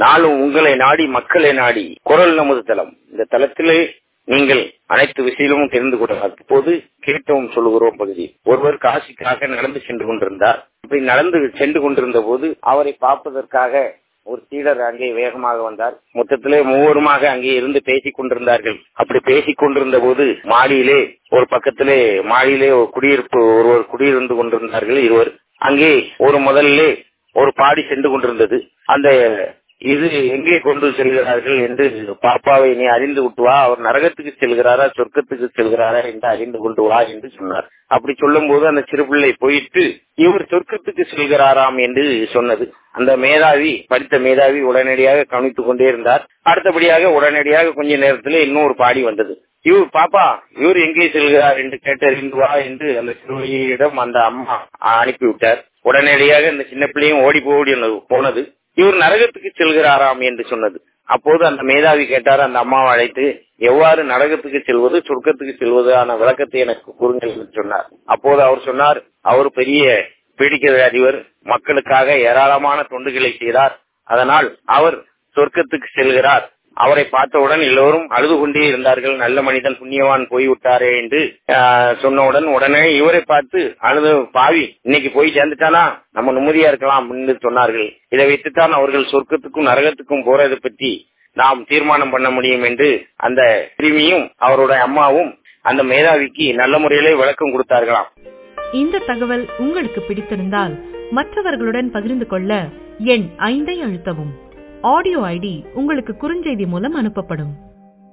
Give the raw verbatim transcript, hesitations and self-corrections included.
நாளும் உங்களை நாடி மக்களை நாடி குரல் நமது தளம். இந்த தளத்திலே நீங்கள் அனைத்து விஷயமும் தெரிந்து கொள்ளலாம். இப்போது கேட்டோம் சொல்லுகிறோம் பகுதி. ஒருவர் காசிக்காக நடந்து சென்று கொண்டிருந்தார். அப்படி நடந்து சென்று கொண்டிருந்த போது அவரை பார்ப்பதற்காக ஒரு சீடர் அங்கே வேகமாக வந்தார். மொத்தத்திலே மூவருமாக அங்கே இருந்து பேசிக் கொண்டிருந்தார்கள். அப்படி பேசிக் கொண்டிருந்த போது மாடியிலே ஒரு பக்கத்திலே மாடியிலே ஒரு குடியிருப்பு ஒருவர் குடியிருந்து கொண்டிருந்தார்கள். இருவர் அங்கே ஒரு முதலிலே ஒரு பாடி சென்று கொண்டிருந்தது. அந்த இது எங்கே கொண்டு செல்கிறார்கள் என்று பாப்பாவை நீ அறிந்து விட்டு வா, அவர் நரகத்துக்கு செல்கிறாரா சொர்க்கத்துக்கு செல்கிறாரா என்று அறிந்து கொண்டு வா என்று சொன்னார். அப்படி சொல்லும் போது அந்த சிறு பிள்ளை போயிட்டு இவர் சொர்க்கத்துக்கு செல்கிறாராம் என்று சொன்னது. அந்த மேதாவி படித்த மேதாவி உடனடியாக கவனித்துக் கொண்டே இருந்தார். அடுத்தபடியாக உடனடியாக கொஞ்ச நேரத்தில் இன்னொரு பாடி வந்தது. இவர் பாப்பா இவர் எங்கே செல்கிறார் என்று கேட்டறிந்து வா என்று அந்த சிறுவனிடம் அந்த அம்மா அனுப்பிவிட்டார். உடனடியாக இந்த சின்ன பிள்ளையும் ஓடி போடி போனது. இவர் நரகத்துக்கு செல்கிறாராம் என்று சொன்னது. அப்போது அந்த மேதாவி கேட்டார், அந்த அம்மாவை அழைத்து எவ்வாறு நரகத்துக்கு செல்வது சொர்க்கத்துக்கு செல்வதான விளக்கத்தை எனக்கு கூறுங்கள் என்று சொன்னார். அப்போது அவர் சொன்னார், அவர் பெரிய பீடிக்கிற அதிபர், மக்களுக்காக ஏராளமான தொண்டுகளை செய்தார், அதனால் அவர் சொர்க்கத்துக்கு செல்கிறார். அவரை பார்த்தவுடன் எல்லோரும் அழுது கொண்டே இருந்தார்கள். நல்ல மனிதன் புண்ணியவான் போய்விட்டாரே என்று சொன்னவுடன் உடனே இவரை பார்த்து அழுது, பாவி இன்னைக்கு போய் சேர்ந்துட்டானா நம்ம நிம்மதியா இருக்கலாம் என்று சொன்னார்கள். இதை வைத்துத்தான் அவர்கள் சொர்க்கத்துக்கும் நரகத்துக்கும் போறதை பற்றி நாம் தீர்மானம் பண்ண முடியும் என்று அந்த கிருமியும் அவருடைய அம்மாவும் அந்த மேதாவிக்கு நல்ல முறையிலே விளக்கம் கொடுத்தார்களாம். இந்த தகவல் உங்களுக்கு பிடித்திருந்தால் மற்றவர்களுடன் பகிர்ந்து கொள்ள எண் ஐந்தை அழுத்தவும். ஆடியோ ஐடி உங்களுக்கு குறுஞ்செய்தி மூலம் அனுப்பப்படும்.